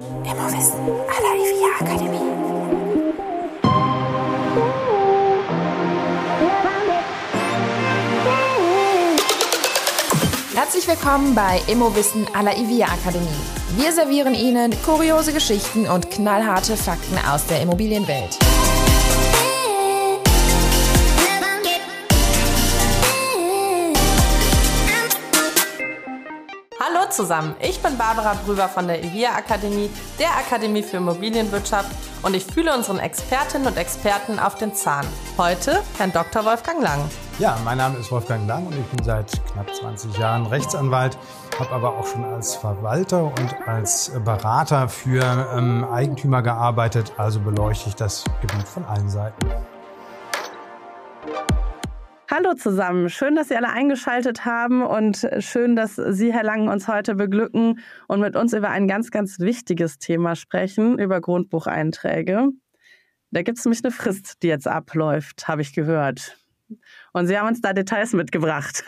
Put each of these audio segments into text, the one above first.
Immowissen à la IVIA Akademie. Herzlich willkommen bei Immowissen à la IVIA Akademie. Wir servieren Ihnen kuriose Geschichten und knallharte Fakten aus der Immobilienwelt. Hallo zusammen, ich bin Barbara Brüber von der IVIA Akademie, der Akademie für Immobilienwirtschaft, und ich fühle unseren Expertinnen und Experten auf den Zahn. Heute Herrn Dr. Wolfgang Lang. Ja, mein Name ist Wolfgang Lang und ich bin seit knapp 20 Jahren Rechtsanwalt, habe aber auch schon als Verwalter und als Berater für Eigentümer gearbeitet, also beleuchte ich das Gebiet von allen Seiten. Hallo zusammen, schön, dass Sie alle eingeschaltet haben und schön, dass Sie, Herr Lang, uns heute beglücken und mit uns über ein ganz, ganz wichtiges Thema sprechen, über Grundbucheinträge. Da gibt es nämlich eine Frist, die jetzt abläuft, habe ich gehört. Und Sie haben uns da Details mitgebracht.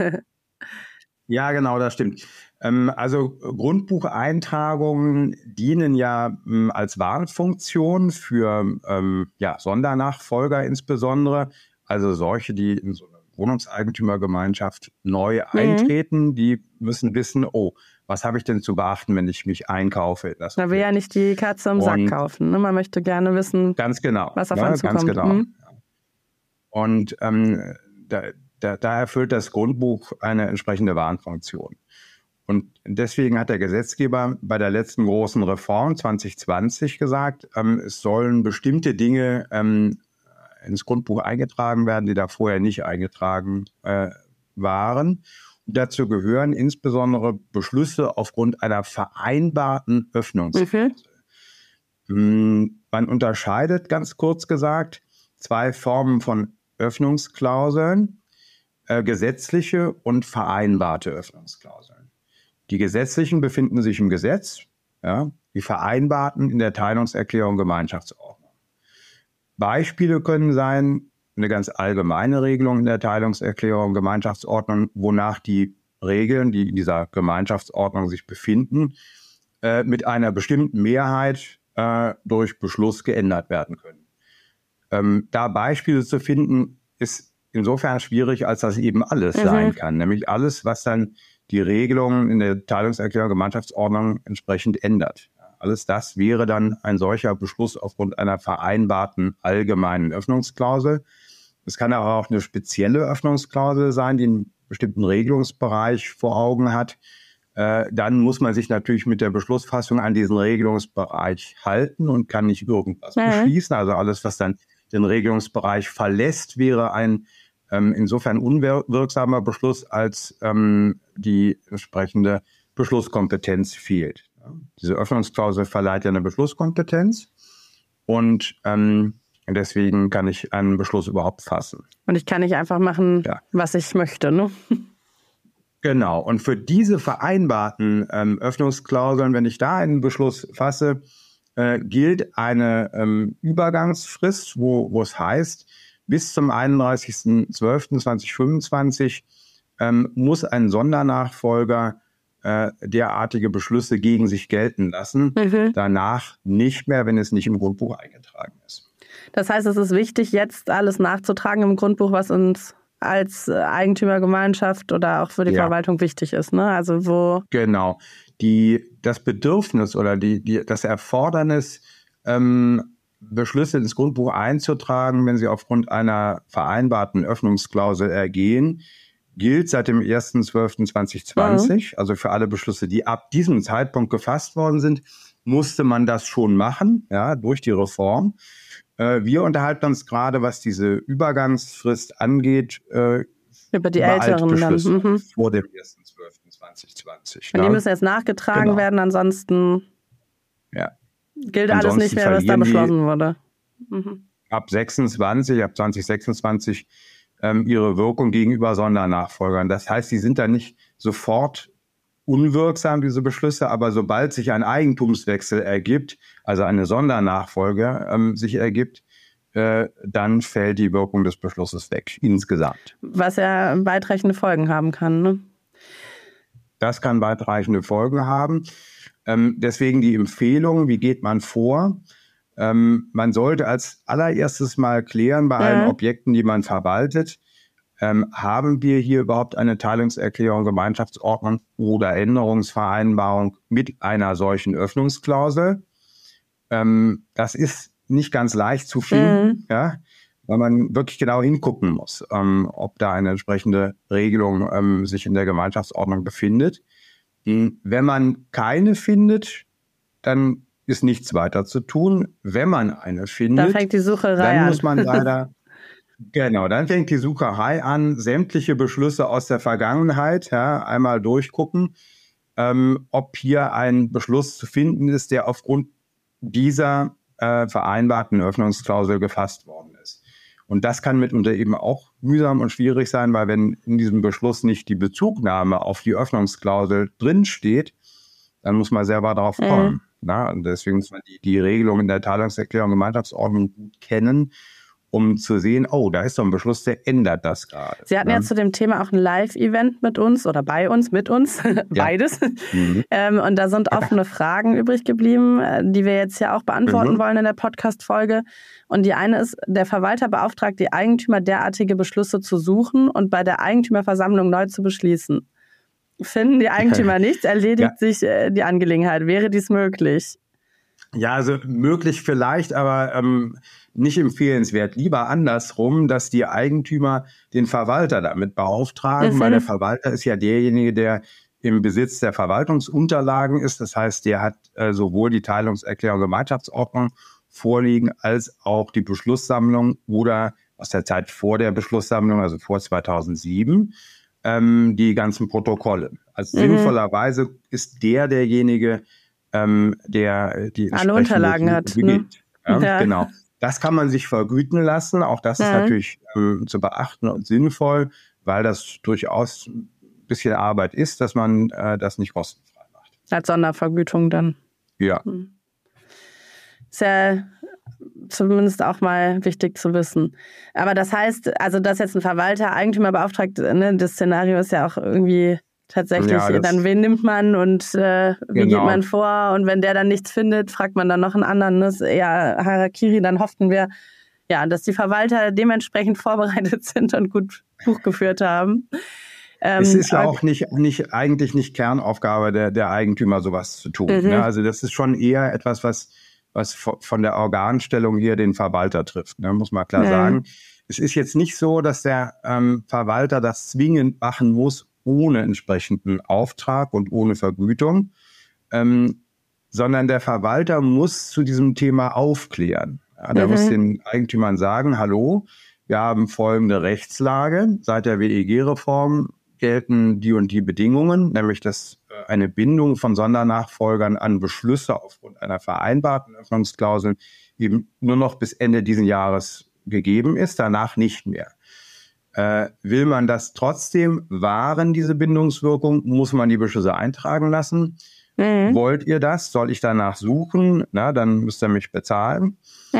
Ja, genau, das stimmt. Also Grundbucheintragungen dienen ja als Warnfunktion für Sondernachfolger insbesondere. Also solche, die in so eine Wohnungseigentümergemeinschaft neu eintreten, die müssen wissen, was habe ich denn zu beachten, wenn ich mich einkaufe? Man will ja nicht die Katze im Sack kaufen. Ne? Man möchte gerne wissen, ganz genau, was auf einen zukommt. Ganz genau. Und da erfüllt das Grundbuch eine entsprechende Warnfunktion. Und deswegen hat der Gesetzgeber bei der letzten großen Reform 2020 gesagt, es sollen bestimmte Dinge ins Grundbuch eingetragen werden, die da vorher nicht eingetragen waren. Und dazu gehören insbesondere Beschlüsse aufgrund einer vereinbarten Öffnungsklausel. Man unterscheidet, ganz kurz gesagt, zwei Formen von Öffnungsklauseln, gesetzliche und vereinbarte Öffnungsklauseln. Die gesetzlichen befinden sich im Gesetz, die vereinbarten in der Teilungserklärung Gemeinschaftsordnung. Beispiele können sein, eine ganz allgemeine Regelung in der Teilungserklärung Gemeinschaftsordnung, wonach die Regeln, die in dieser Gemeinschaftsordnung sich befinden, mit einer bestimmten Mehrheit durch Beschluss geändert werden können. Da Beispiele zu finden, ist insofern schwierig, als das eben alles sein kann. Nämlich alles, was dann die Regelungen in der Teilungserklärung Gemeinschaftsordnung entsprechend ändert. Alles das wäre dann ein solcher Beschluss aufgrund einer vereinbarten allgemeinen Öffnungsklausel. Es kann aber auch eine spezielle Öffnungsklausel sein, die einen bestimmten Regelungsbereich vor Augen hat. Dann muss man sich natürlich mit der Beschlussfassung an diesen Regelungsbereich halten und kann nicht irgendwas beschließen. Also alles, was dann den Regelungsbereich verlässt, wäre ein insofern unwirksamer Beschluss, als die entsprechende Beschlusskompetenz fehlt. Diese Öffnungsklausel verleiht ja eine Beschlusskompetenz und deswegen kann ich einen Beschluss überhaupt fassen. Und ich kann nicht einfach machen, was ich möchte, ne? Genau. Und für diese vereinbarten Öffnungsklauseln, wenn ich da einen Beschluss fasse, gilt eine Übergangsfrist, wo es heißt, bis zum 31.12.2025 muss ein Sondernachfolger derartige Beschlüsse gegen sich gelten lassen. Danach nicht mehr, wenn es nicht im Grundbuch eingetragen ist. Das heißt, es ist wichtig, jetzt alles nachzutragen im Grundbuch, was uns als Eigentümergemeinschaft oder auch für die Verwaltung wichtig ist, ne? Also wo genau. Das Bedürfnis oder das Erfordernis, Beschlüsse ins Grundbuch einzutragen, wenn sie aufgrund einer vereinbarten Öffnungsklausel ergehen, gilt seit dem 1.12.2020. Also für alle Beschlüsse, die ab diesem Zeitpunkt gefasst worden sind, musste man das schon machen, durch die Reform. Wir unterhalten uns gerade, was diese Übergangsfrist angeht, über die älteren Beschlüsse vor dem 1.12.2020. Und die müssen jetzt nachgetragen werden, ansonsten gilt alles nicht mehr, was da beschlossen wurde. Ab 2026 ihre Wirkung gegenüber Sondernachfolgern. Das heißt, sie sind dann nicht sofort unwirksam, diese Beschlüsse, aber sobald sich ein Eigentumswechsel ergibt, also eine Sondernachfolge sich ergibt, dann fällt die Wirkung des Beschlusses weg, insgesamt. Was ja weitreichende Folgen haben kann, ne? Das kann weitreichende Folgen haben. Deswegen die Empfehlung, wie geht man vor? Man sollte als allererstes mal klären bei allen Objekten, die man verwaltet, haben wir hier überhaupt eine Teilungserklärung, Gemeinschaftsordnung oder Änderungsvereinbarung mit einer solchen Öffnungsklausel? Das ist nicht ganz leicht zu finden, ja, weil man wirklich genau hingucken muss, ob da eine entsprechende Regelung sich in der Gemeinschaftsordnung befindet. Wenn man keine findet, dann ist nichts weiter zu tun. Wenn man eine findet, dann fängt die Sucherei dann muss man leider, genau, dann fängt die Sucherei an, sämtliche Beschlüsse aus der Vergangenheit, ja, einmal durchgucken, ob hier ein Beschluss zu finden ist, der aufgrund dieser vereinbarten Öffnungsklausel gefasst worden ist. Und das kann mitunter eben auch mühsam und schwierig sein, weil wenn in diesem Beschluss nicht die Bezugnahme auf die Öffnungsklausel drinsteht, dann muss man selber darauf kommen. Na, und deswegen muss man die Regelung in der Teilungserklärung Gemeinschaftsordnung gut kennen, um zu sehen, oh, da ist so ein Beschluss, der ändert das gerade. Sie hatten ja zu dem Thema auch ein Live-Event mit uns oder bei uns, mit uns, beides. Und da sind offene Fragen übrig geblieben, die wir jetzt ja auch beantworten wollen in der Podcast-Folge. Und die eine ist, der Verwalter beauftragt die Eigentümer, derartige Beschlüsse zu suchen und bei der Eigentümerversammlung neu zu beschließen. Finden die Eigentümer nichts, erledigt sich die Angelegenheit. Wäre dies möglich? Ja, also möglich vielleicht, aber nicht empfehlenswert. Lieber andersrum, dass die Eigentümer den Verwalter damit beauftragen, weil der Verwalter ist ja derjenige, der im Besitz der Verwaltungsunterlagen ist. Das heißt, der hat sowohl die Teilungserklärung Gemeinschaftsordnung vorliegen, als auch die Beschlusssammlung oder aus der Zeit vor der Beschlusssammlung, also vor 2007, die ganzen Protokolle. Also sinnvollerweise ist derjenige, der die alle Unterlagen hat. Beginnt. Ja. Genau. Das kann man sich vergüten lassen. Auch das ist natürlich zu beachten und sinnvoll, weil das durchaus ein bisschen Arbeit ist, dass man das nicht kostenfrei macht. Als Sondervergütung dann. Ja. Ist ja zumindest auch mal wichtig zu wissen. Aber das heißt, also dass jetzt ein Verwalter Eigentümer beauftragt, ne, das Szenario ist ja auch irgendwie tatsächlich, dann wen nimmt man und wie geht man vor? Und wenn der dann nichts findet, fragt man dann noch einen anderen. Das ist eher Harakiri. Dann hofften wir, dass die Verwalter dementsprechend vorbereitet sind und gut Buch geführt haben. Es ist ja auch eigentlich nicht Kernaufgabe der Eigentümer, sowas zu tun. Ne? Also das ist schon eher etwas, was von der Organstellung hier den Verwalter trifft, ne? Muss man klar sagen. Es ist jetzt nicht so, dass der Verwalter das zwingend machen muss, ohne entsprechenden Auftrag und ohne Vergütung, sondern der Verwalter muss zu diesem Thema aufklären. Ja, der muss den Eigentümern sagen, hallo, wir haben folgende Rechtslage. Seit der WEG-Reform gelten die und die Bedingungen, nämlich dass eine Bindung von Sondernachfolgern an Beschlüsse aufgrund einer vereinbarten Öffnungsklausel eben nur noch bis Ende diesen Jahres gegeben ist, danach nicht mehr. Will man das trotzdem wahren, diese Bindungswirkung, muss man die Beschlüsse eintragen lassen. Wollt ihr das? Soll ich danach suchen? Na, dann müsst ihr mich bezahlen.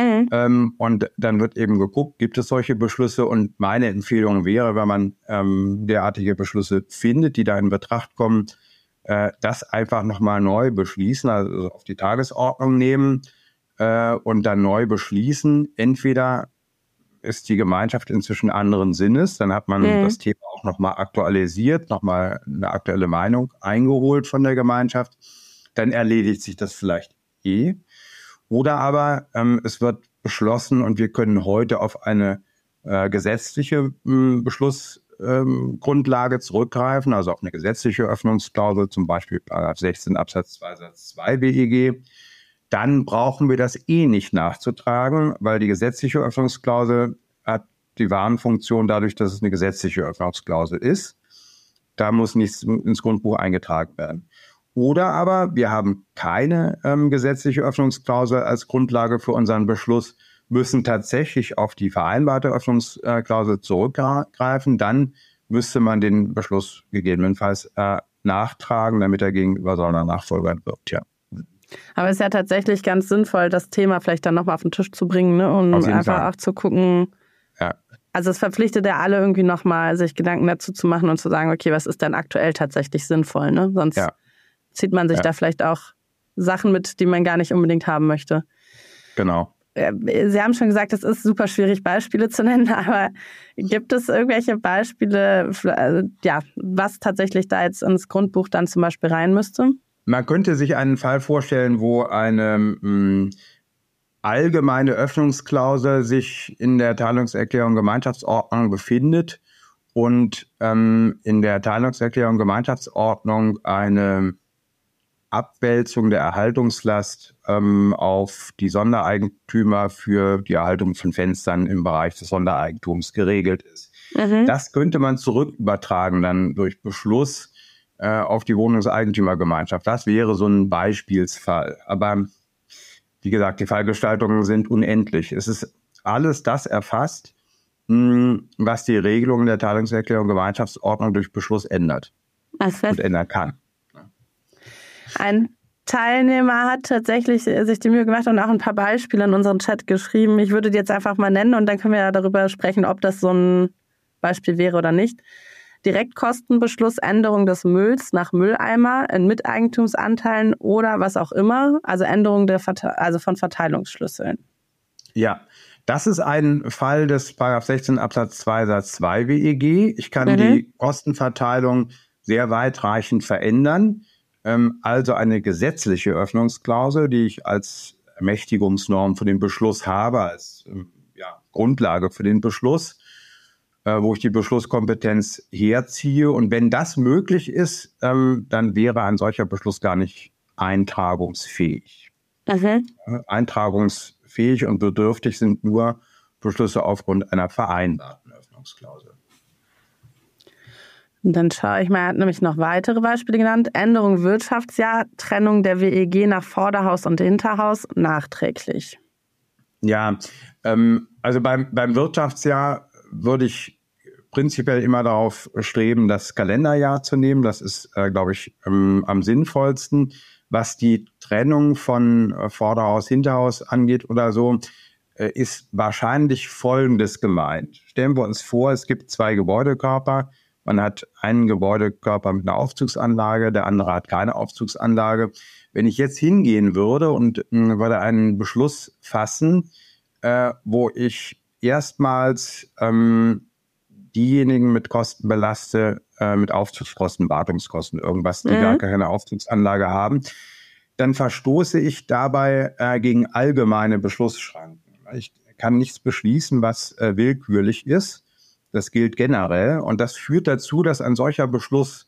Und dann wird eben geguckt, gibt es solche Beschlüsse? Und meine Empfehlung wäre, wenn man derartige Beschlüsse findet, die da in Betracht kommen, das einfach nochmal neu beschließen, also auf die Tagesordnung nehmen und dann neu beschließen. Entweder ist die Gemeinschaft inzwischen anderen Sinnes, dann hat man das Thema auch nochmal aktualisiert, nochmal eine aktuelle Meinung eingeholt von der Gemeinschaft, dann erledigt sich das vielleicht Oder aber es wird beschlossen und wir können heute auf eine gesetzliche Beschlussgrundlage zurückgreifen, also auf eine gesetzliche Öffnungsklausel, zum Beispiel § 16 Absatz 2 Satz 2 WEG. Dann brauchen wir das nicht nachzutragen, weil die gesetzliche Öffnungsklausel hat die Warnfunktion dadurch, dass es eine gesetzliche Öffnungsklausel ist. Da muss nichts ins Grundbuch eingetragen werden. Oder aber wir haben keine gesetzliche Öffnungsklausel als Grundlage für unseren Beschluss, müssen tatsächlich auf die vereinbarte Öffnungsklausel zurückgreifen. Dann müsste man den Beschluss gegebenenfalls nachtragen, damit er gegenüber Sondernachfolgern wirkt, ja. Aber es ist ja tatsächlich ganz sinnvoll, das Thema vielleicht dann nochmal auf den Tisch zu bringen, ne? Und einfach auch zu gucken. Ja. Also es verpflichtet ja alle irgendwie nochmal, sich Gedanken dazu zu machen und zu sagen, okay, was ist denn aktuell tatsächlich sinnvoll, ne? Sonst zieht man sich da vielleicht auch Sachen mit, die man gar nicht unbedingt haben möchte. Genau. Sie haben schon gesagt, es ist super schwierig, Beispiele zu nennen, aber gibt es irgendwelche Beispiele, was tatsächlich da jetzt ins Grundbuch dann zum Beispiel rein müsste? Man könnte sich einen Fall vorstellen, wo eine allgemeine Öffnungsklausel sich in der Teilungserklärung Gemeinschaftsordnung befindet und in der Teilungserklärung Gemeinschaftsordnung eine Abwälzung der Erhaltungslast auf die Sondereigentümer für die Erhaltung von Fenstern im Bereich des Sondereigentums geregelt ist. Das könnte man zurückübertragen dann durch Beschluss auf die Wohnungseigentümergemeinschaft. Das wäre so ein Beispielsfall. Aber wie gesagt, die Fallgestaltungen sind unendlich. Es ist alles das erfasst, was die Regelungen der Teilungserklärung Gemeinschaftsordnung durch Beschluss ändert und ändern kann. Ein Teilnehmer hat tatsächlich sich die Mühe gemacht und auch ein paar Beispiele in unseren Chat geschrieben. Ich würde die jetzt einfach mal nennen und dann können wir ja darüber sprechen, ob das so ein Beispiel wäre oder nicht. Direktkostenbeschluss, Änderung des Mülls nach Mülleimer in Miteigentumsanteilen oder was auch immer, also Änderung von Verteilungsschlüsseln. Ja, das ist ein Fall des § 16 Absatz 2 Satz 2 WEG. Ich kann die Kostenverteilung sehr weitreichend verändern. Also eine gesetzliche Öffnungsklausel, die ich als Ermächtigungsnorm für den Beschluss habe, als Grundlage für den Beschluss, wo ich die Beschlusskompetenz herziehe. Und wenn das möglich ist, dann wäre ein solcher Beschluss gar nicht eintragungsfähig. Eintragungsfähig und bedürftig sind nur Beschlüsse aufgrund einer vereinbarten Öffnungsklausel. Und dann schaue ich mal, er hat nämlich noch weitere Beispiele genannt. Änderung Wirtschaftsjahr, Trennung der WEG nach Vorderhaus und Hinterhaus nachträglich. Ja, also beim Wirtschaftsjahr würde ich prinzipiell immer darauf streben, das Kalenderjahr zu nehmen. Das ist, glaube ich, am sinnvollsten. Was die Trennung von Vorderhaus, Hinterhaus angeht oder so, ist wahrscheinlich Folgendes gemeint. Stellen wir uns vor, es gibt zwei Gebäudekörper. Man hat einen Gebäudekörper mit einer Aufzugsanlage, der andere hat keine Aufzugsanlage. Wenn ich jetzt hingehen würde und würde einen Beschluss fassen, wo ich erstmals diejenigen mit Kosten belaste, mit Aufzugskosten, Wartungskosten, irgendwas, die gar keine Aufzugsanlage haben, dann verstoße ich dabei gegen allgemeine Beschlussschranken. Ich kann nichts beschließen, was willkürlich ist. Das gilt generell und das führt dazu, dass ein solcher Beschluss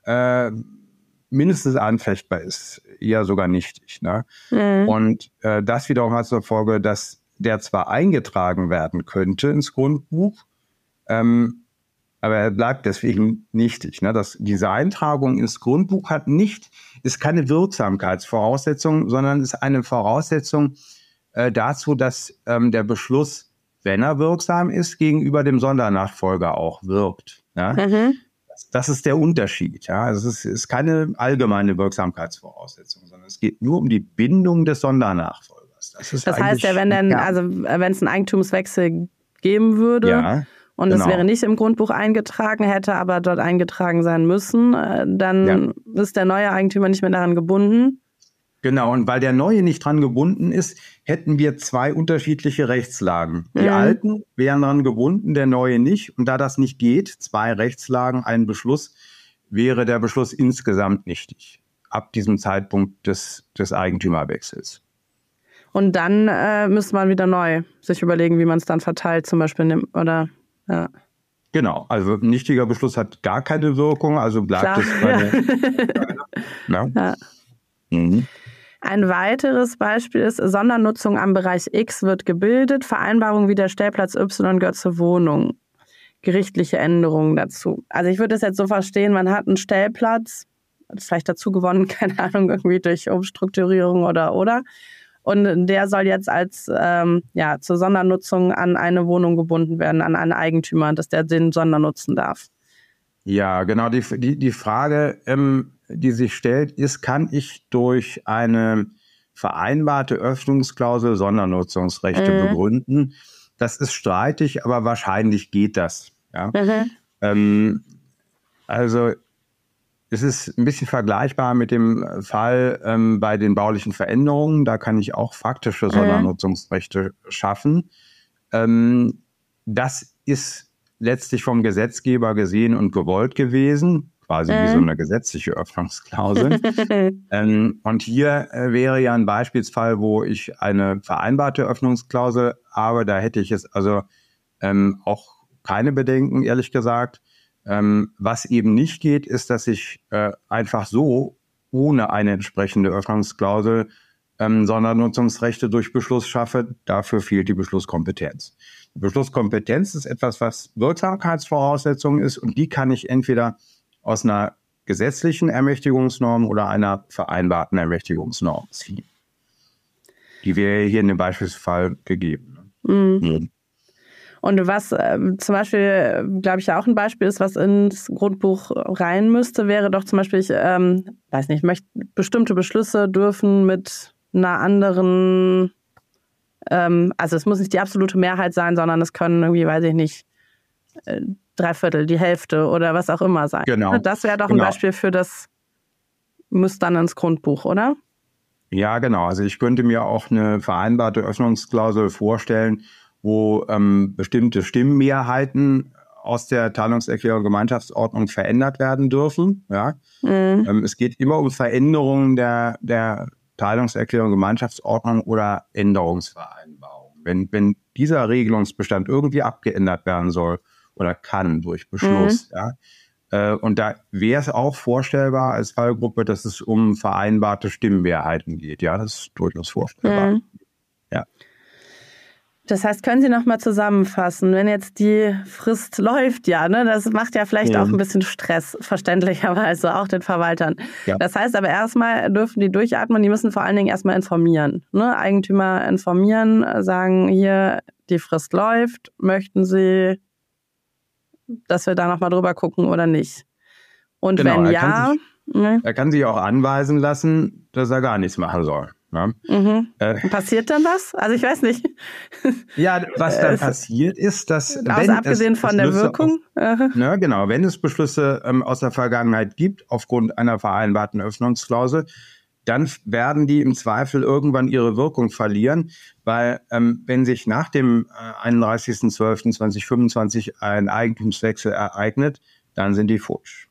mindestens anfechtbar ist, eher sogar nichtig. Ne? Und das wiederum hat zur Folge, dass der zwar eingetragen werden könnte ins Grundbuch, aber er bleibt deswegen nichtig. Ne? Diese Eintragung ins Grundbuch ist keine Wirksamkeitsvoraussetzung, sondern ist eine Voraussetzung dazu, dass der Beschluss, wenn er wirksam ist, gegenüber dem Sondernachfolger auch wirkt. Ja? Das ist der Unterschied. Ja? Also es ist keine allgemeine Wirksamkeitsvoraussetzung, sondern es geht nur um die Bindung des Sondernachfolgers. Das heißt ja, wenn es einen Eigentumswechsel geben würde und es wäre nicht im Grundbuch eingetragen, hätte aber dort eingetragen sein müssen, dann ist der neue Eigentümer nicht mehr daran gebunden. Genau, und weil der Neue nicht dran gebunden ist, hätten wir zwei unterschiedliche Rechtslagen. Die alten wären dran gebunden, der Neue nicht. Und da das nicht geht, zwei Rechtslagen, ein Beschluss, wäre der Beschluss insgesamt nichtig. Ab diesem Zeitpunkt des Eigentümerwechsels. Und dann müsste man wieder neu sich überlegen, wie man es dann verteilt, zum Beispiel nimmt, oder? Ja. Genau, also ein nichtiger Beschluss hat gar keine Wirkung, also bleibt es bei der... Ein weiteres Beispiel ist, Sondernutzung am Bereich X wird gebildet, Vereinbarung wie der Stellplatz Y gehört zur Wohnung. Gerichtliche Änderungen dazu. Also ich würde das jetzt so verstehen, man hat einen Stellplatz, hat vielleicht dazu gewonnen, keine Ahnung, irgendwie durch Umstrukturierung oder. Und der soll jetzt als zur Sondernutzung an eine Wohnung gebunden werden, an einen Eigentümer, dass der den Sondernutzen darf. Ja, genau. Die Frage, die sich stellt, ist, kann ich durch eine vereinbarte Öffnungsklausel Sondernutzungsrechte begründen? Das ist streitig, aber wahrscheinlich geht das. Ja? Also es ist ein bisschen vergleichbar mit dem Fall bei den baulichen Veränderungen. Da kann ich auch faktische Sondernutzungsrechte schaffen. Das ist letztlich vom Gesetzgeber gesehen und gewollt gewesen, quasi wie so eine gesetzliche Öffnungsklausel. Und hier wäre ja ein Beispielsfall, wo ich eine vereinbarte Öffnungsklausel habe. Da hätte ich es also auch keine Bedenken, ehrlich gesagt. Was eben nicht geht, ist, dass ich einfach so ohne eine entsprechende Öffnungsklausel Sondernutzungsrechte durch Beschluss schaffe. Dafür fehlt die Beschlusskompetenz. Die Beschlusskompetenz ist etwas, was Wirksamkeitsvoraussetzung ist, und die kann ich entweder aus einer gesetzlichen Ermächtigungsnorm oder einer vereinbarten Ermächtigungsnorm ziehen. Die wäre hier in dem Beispielsfall gegeben. Und was zum Beispiel, glaube ich, ja auch ein Beispiel ist, was ins Grundbuch rein müsste, wäre doch zum Beispiel, ich weiß nicht, bestimmte Beschlüsse dürfen mit einer anderen, also es muss nicht die absolute Mehrheit sein, sondern es können irgendwie, weiß ich nicht, 3/4, die Hälfte oder was auch immer sein. Genau. Das wäre doch ein Beispiel für das, muss dann ins Grundbuch, oder? Ja, genau. Also ich könnte mir auch eine vereinbarte Öffnungsklausel vorstellen, wo bestimmte Stimmenmehrheiten aus der Teilungserklärung Gemeinschaftsordnung verändert werden dürfen. Ja? Es geht immer um Veränderungen der Teilungserklärung Gemeinschaftsordnung oder Änderungsvereinbarung. Wenn dieser Regelungsbestand irgendwie abgeändert werden soll oder kann durch Beschluss, und da wäre es auch vorstellbar als Fallgruppe, dass es um vereinbarte Stimmenmehrheiten geht. Ja, das ist durchaus vorstellbar. Ja. Das heißt, können Sie noch mal zusammenfassen, wenn jetzt die Frist läuft, das macht ja vielleicht auch ein bisschen Stress, verständlicherweise, auch den Verwaltern. Ja. Das heißt aber erstmal dürfen die durchatmen, die müssen vor allen Dingen erstmal informieren. Eigentümer informieren, sagen, hier, die Frist läuft, möchten Sie, dass wir da noch mal drüber gucken oder nicht? Und wenn ja... Er kann sich auch anweisen lassen, dass er gar nichts machen soll. Ja. Passiert dann was? Also ich weiß nicht. Ja, was dann passiert ist, dass... abgesehen von der Wirkung? Genau, wenn es Beschlüsse aus der Vergangenheit gibt, aufgrund einer vereinbarten Öffnungsklausel, dann werden die im Zweifel irgendwann ihre Wirkung verlieren, weil wenn sich nach dem 31.12.2025 ein Eigentumswechsel ereignet, dann sind die futsch.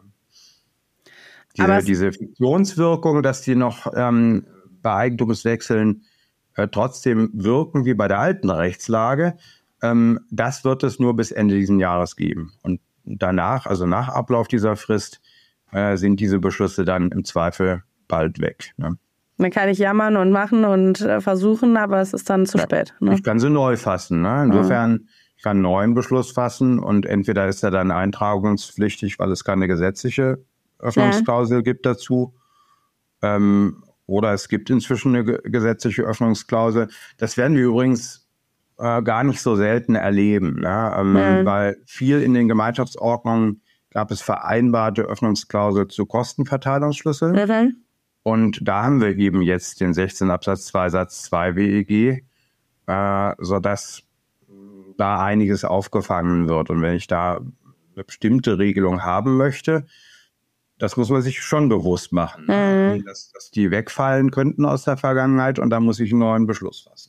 Diese Fiktionswirkung, dass die noch bei Eigentumswechseln trotzdem wirken wie bei der alten Rechtslage, das wird es nur bis Ende dieses Jahres geben. Und danach, also nach Ablauf dieser Frist, sind diese Beschlüsse dann im Zweifel bald weg. Ne? Dann kann ich jammern und machen und versuchen, aber es ist dann zu spät. Ne? Ich kann sie neu fassen. Ne? Insofern, ich kann einen neuen Beschluss fassen und entweder ist er dann eintragungspflichtig, weil es keine gesetzliche Öffnungsklausel gibt dazu, oder es gibt inzwischen eine gesetzliche Öffnungsklausel. Das werden wir übrigens gar nicht so selten erleben, weil viel in den Gemeinschaftsordnungen gab es vereinbarte Öffnungsklausel zu Kostenverteilungsschlüsseln. Und da haben wir eben jetzt den 16 Absatz 2 Satz 2 WEG, sodass da einiges aufgefangen wird. Und wenn ich da eine bestimmte Regelung haben möchte, das muss man sich schon bewusst machen, dass die wegfallen könnten aus der Vergangenheit und dann muss ich einen neuen Beschluss fassen.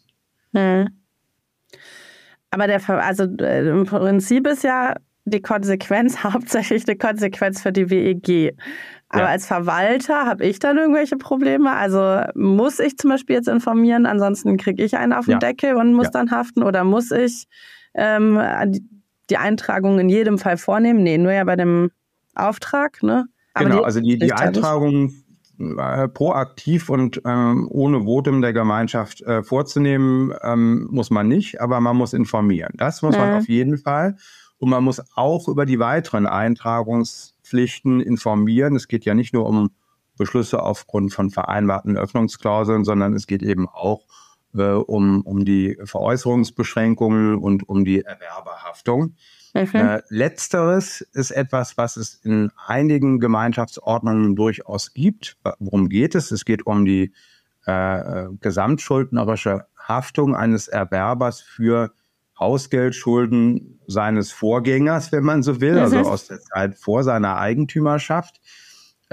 Aber im Prinzip ist ja die Konsequenz hauptsächlich eine Konsequenz für die WEG. Aber als Verwalter habe ich dann irgendwelche Probleme? Also muss ich zum Beispiel jetzt informieren, ansonsten kriege ich einen auf den Deckel und muss dann haften? Oder muss ich die Eintragung in jedem Fall vornehmen? Nee, nur ja bei dem Auftrag, ne? Aber genau, also die Eintragung proaktiv und ohne Votum der Gemeinschaft vorzunehmen, muss man nicht, aber man muss informieren. Das muss man auf jeden Fall. Und man muss auch über die weiteren Eintragungspflichten informieren. Es geht ja nicht nur um Beschlüsse aufgrund von vereinbarten Öffnungsklauseln, sondern es geht eben auch um die Veräußerungsbeschränkungen und um die Erwerberhaftung. Letzteres ist etwas, was es in einigen Gemeinschaftsordnungen durchaus gibt. Worum geht es? Es geht um die gesamtschuldnerische Haftung eines Erwerbers für Hausgeldschulden seines Vorgängers, wenn man so will, also aus der Zeit vor seiner Eigentümerschaft.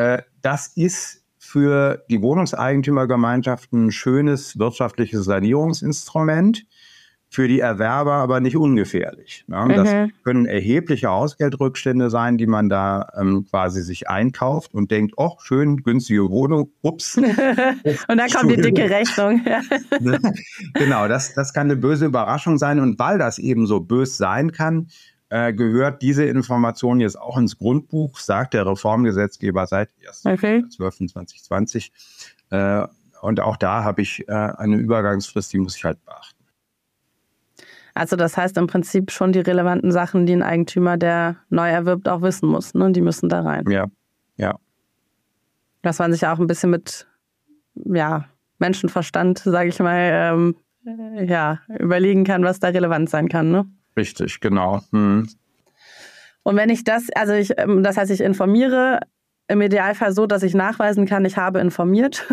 Das ist für die Wohnungseigentümergemeinschaften ein schönes wirtschaftliches Sanierungsinstrument, für die Erwerber aber nicht ungefährlich. Ne? Das können erhebliche Hausgeldrückstände sein, die man da quasi sich einkauft und denkt, oh, schön, günstige Wohnung, ups. Und dann kommt die dicke Rechnung. Genau, das kann eine böse Überraschung sein. Und weil das eben so bös sein kann, gehört diese Information jetzt auch ins Grundbuch, sagt der Reformgesetzgeber seit 1.12.2020. Und auch da habe ich eine Übergangsfrist, die muss ich halt beachten. Also das heißt im Prinzip schon die relevanten Sachen, die ein Eigentümer, der neu erwirbt, auch wissen muss. Ne? Die müssen da rein. Ja. Dass man sich auch ein bisschen mit Menschenverstand, sage ich mal, überlegen kann, was da relevant sein kann. Ne? Richtig, genau. Und wenn ich das heißt, ich informiere im Idealfall so, dass ich nachweisen kann, ich habe informiert.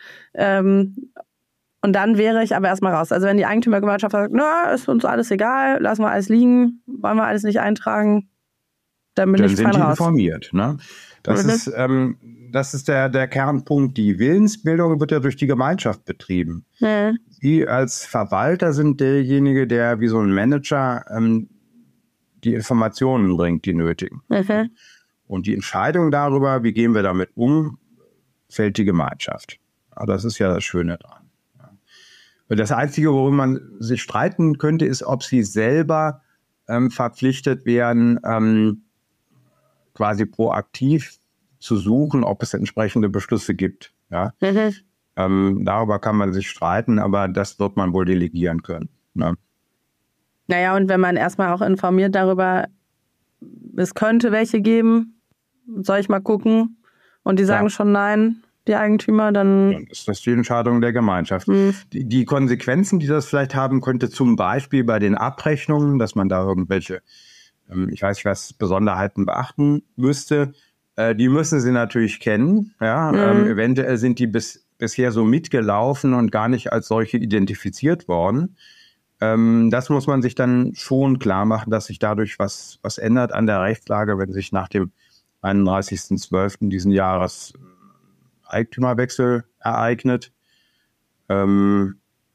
Und dann wäre ich aber erstmal raus. Also wenn die Eigentümergemeinschaft sagt, na, ist uns alles egal, lassen wir alles liegen, wollen wir alles nicht eintragen, dann bin ich fein raus. Dann sind die informiert. Ne? Das ist der Kernpunkt. Die Willensbildung wird ja durch die Gemeinschaft betrieben. Sie als Verwalter sind derjenige, der wie so ein Manager die Informationen bringt, die nötigen. Und die Entscheidung darüber, wie gehen wir damit um, fällt die Gemeinschaft. Aber das ist ja das Schöne daran. Das Einzige, worüber man sich streiten könnte, ist, ob sie selber verpflichtet werden, quasi proaktiv zu suchen, ob es entsprechende Beschlüsse gibt. Ja? Darüber kann man sich streiten, aber das wird man wohl delegieren können. Ne? Naja, und wenn man erstmal auch informiert darüber, es könnte welche geben, soll ich mal gucken, und die sagen schon nein, die Eigentümer, dann ist das die Entscheidung der Gemeinschaft. Die Konsequenzen, die das vielleicht haben könnte, zum Beispiel bei den Abrechnungen, dass man da irgendwelche, ich weiß nicht was, Besonderheiten beachten müsste, die müssen sie natürlich kennen. Ja? Eventuell sind die bisher so mitgelaufen und gar nicht als solche identifiziert worden. Das muss man sich dann schon klar machen, dass sich dadurch was ändert an der Rechtslage, wenn sich nach dem 31.12. diesen Jahres Eigentümerwechsel ereignet. Aber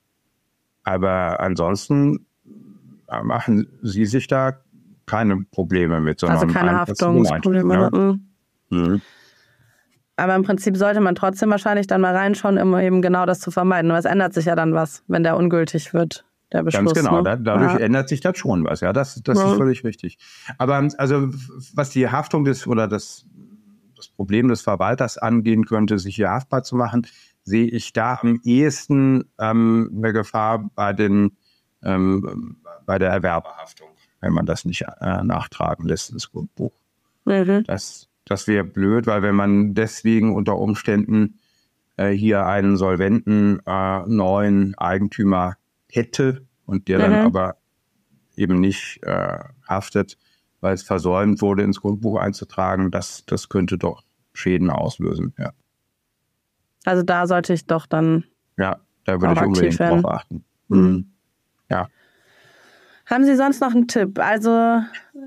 ansonsten machen Sie sich da keine Probleme mit. Also keine Haftungsprobleme. Ja. Aber im Prinzip sollte man trotzdem wahrscheinlich dann mal reinschauen, um eben genau das zu vermeiden. Weil es ändert sich ja dann was, wenn der ungültig wird, der Beschluss. Ganz genau, ne? Dadurch ändert sich das schon was. Ja, das ist völlig richtig. Aber also was die Haftung das Problem des Verwalters angehen könnte, sich hier haftbar zu machen, sehe ich da am ehesten eine Gefahr bei der Erwerberhaftung, wenn man das nicht nachtragen lässt ins Grundbuch. Das wäre blöd, weil wenn man deswegen unter Umständen hier einen solventen neuen Eigentümer hätte und der dann aber eben nicht haftet, weil es versäumt wurde, ins Grundbuch einzutragen, das könnte doch Schäden auslösen. Ja. Also da sollte ich doch dann da würde ich unbedingt drauf achten. Ja. Haben Sie sonst noch einen Tipp? Also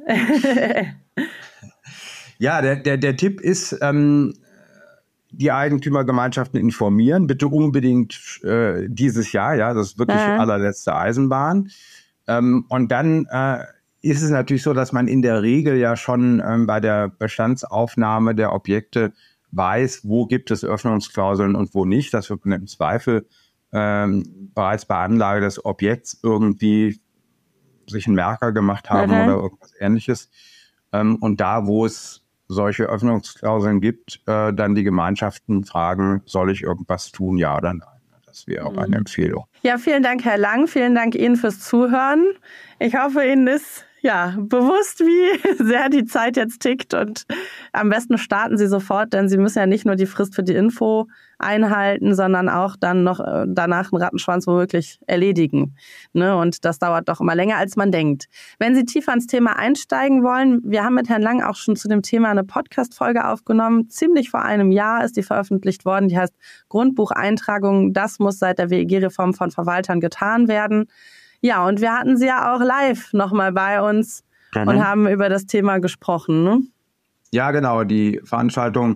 ja, der Tipp ist, die Eigentümergemeinschaften informieren, bitte unbedingt dieses Jahr, ja, das ist wirklich allerletzte Eisenbahn. Und dann ist es natürlich so, dass man in der Regel ja schon bei der Bestandsaufnahme der Objekte weiß, wo gibt es Öffnungsklauseln und wo nicht. Das wird man im Zweifel bereits bei Anlage des Objekts irgendwie sich einen Merker gemacht haben oder irgendwas Ähnliches. Und da, wo es solche Öffnungsklauseln gibt, dann die Gemeinschaften fragen, soll ich irgendwas tun, ja oder nein. Das wäre auch eine Empfehlung. Ja, vielen Dank, Herr Lang. Vielen Dank Ihnen fürs Zuhören. Ich hoffe, Ihnen ist bewusst, wie sehr die Zeit jetzt tickt. Und am besten starten Sie sofort, denn Sie müssen ja nicht nur die Frist für die Info einhalten, sondern auch dann noch danach einen Rattenschwanz womöglich erledigen. Ne? Und das dauert doch immer länger, als man denkt. Wenn Sie tiefer ins Thema einsteigen wollen, wir haben mit Herrn Lang auch schon zu dem Thema eine Podcast-Folge aufgenommen. Ziemlich vor einem Jahr ist die veröffentlicht worden. Die heißt Grundbucheintragung, das muss seit der WEG-Reform von Verwaltern getan werden. Ja, und wir hatten Sie ja auch live nochmal bei uns und haben über das Thema gesprochen. Ne? Ja, genau. Die Veranstaltung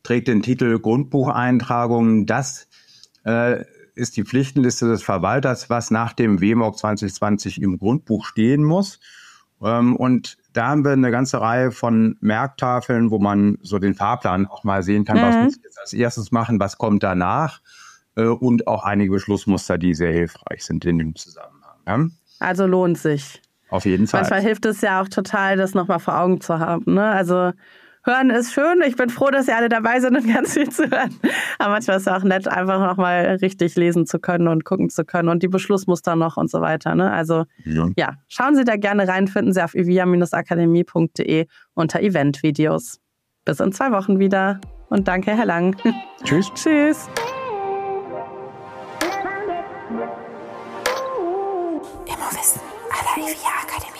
trägt den Titel Grundbucheintragungen. Das ist die Pflichtenliste des Verwalters, was nach dem WMOG 2020 im Grundbuch stehen muss. Und da haben wir eine ganze Reihe von Merktafeln, wo man so den Fahrplan auch mal sehen kann, was muss ich jetzt als erstes machen, was kommt danach, und auch einige Beschlussmuster, die sehr hilfreich sind in dem Zusammenhang. Ja? Also lohnt sich. Auf jeden Fall. Manchmal hilft es ja auch total, das nochmal vor Augen zu haben. Ne? Also hören ist schön. Ich bin froh, dass ihr alle dabei sind und ganz viel zu hören. Aber manchmal ist es auch nett, einfach nochmal richtig lesen zu können und gucken zu können und die Beschlussmuster noch und so weiter. Ne? Also ja, schauen Sie da gerne rein, finden Sie auf ivia-akademie.de unter Eventvideos. Bis in 2 Wochen wieder und danke, Herr Lang. Tschüss. Tschüss. Immowissen à la IVIA Akademie.